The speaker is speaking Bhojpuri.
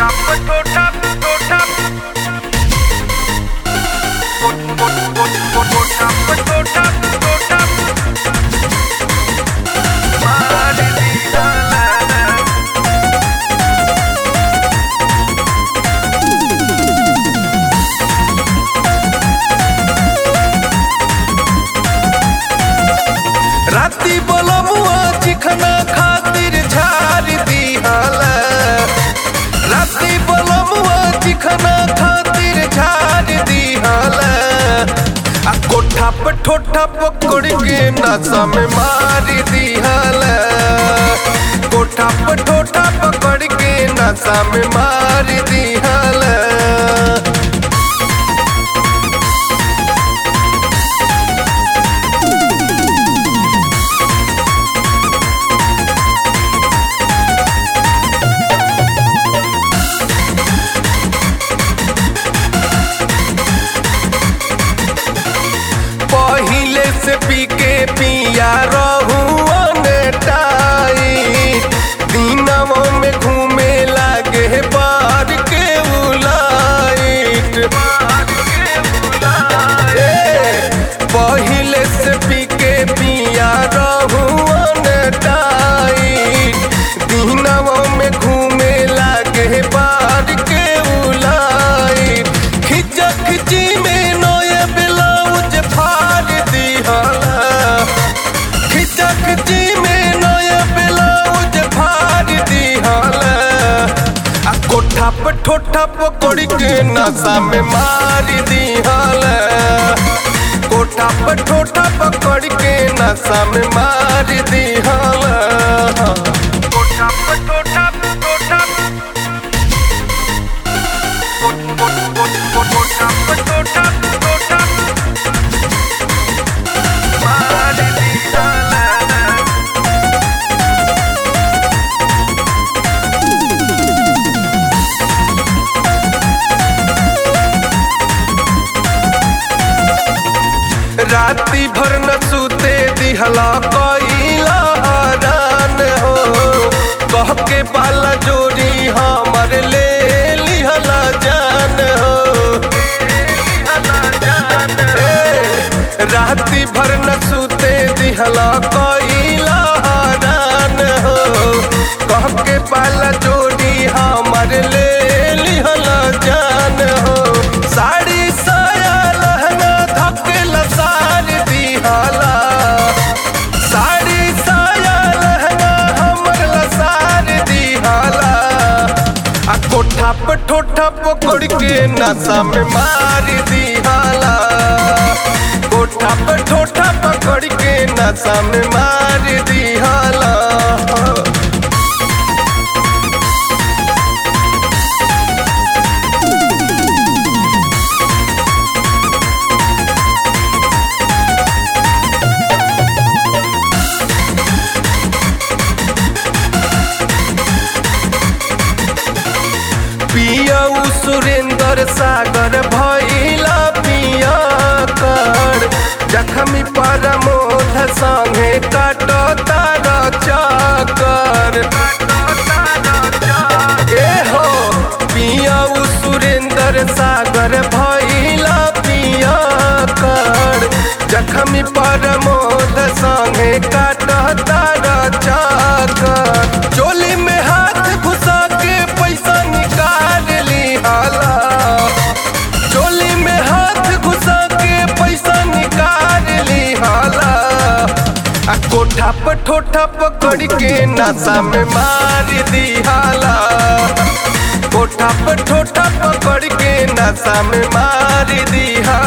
राती बोलमुआ चिखना खातिर झाड़ दिहला। राती बोलमुआ चिखना खातिर झाड़ दिहला। आ कोठा पे ठोठा पकड़ के नशा में मार दिहला। कोठा पे ठोठा पकड़ के नशा में मार दिहला। पहिले से पी के पिया रहुआ टाइट। दिनवा में घूमे लागे बार के उलाइट। पहिले से पी के पिया रहुआ टाइट। दिनवा में घूमे लागे बार के उलाइट। खिचा खिची में नोए ब्लाउज फाड़ दिहला। खिचा खिची में नोए ब्लाउज फाड़ दिहला। आ कोठा पे ठोठा पकड़ के नशा में मार दिहला। कोठा पे ठोठा पकड़ के नशा में मार दिहला। कोठा पे ठोठा कोठा पे ठोठा मार दिहला। राती भर न सूते दिहला कइला हरान हो। कह के बाला जोड़ी हमर ले लिहला जान हो। राती भर न सूते दिहला कइला हरान हो। कह के बाला जोड़ी हमर ले लिहला जान हो। साड़ी साया लहंगा धकेला सार दिहला। साड़ी साया लहंगा हमर लसार दिहला। आ कोठा पे ठोठा पकड़ के नशा में मार दिहला। कोठा पे ठोठा पकड़ के नशा में मार दिहला। पियाऊ सुरेंद्र सागर भइला पिया कर। जखमी परमोध संगे काटो तारा चाकर। ए हो पियाऊ सुरेंद्र सागर भइला पिया कर। जखमी परमोद संगे काटो तारा चाकर। चोली में हाथ घुसा के पैसा निकाल लिहला। चोली में हाथ घुसा के पैसा निकाल लिहला। आ कोठा पे ठोठा पकड़ के नशा में मार दिहला। कोठा पे ठोठा पकड़ के नशा में मार दिहला।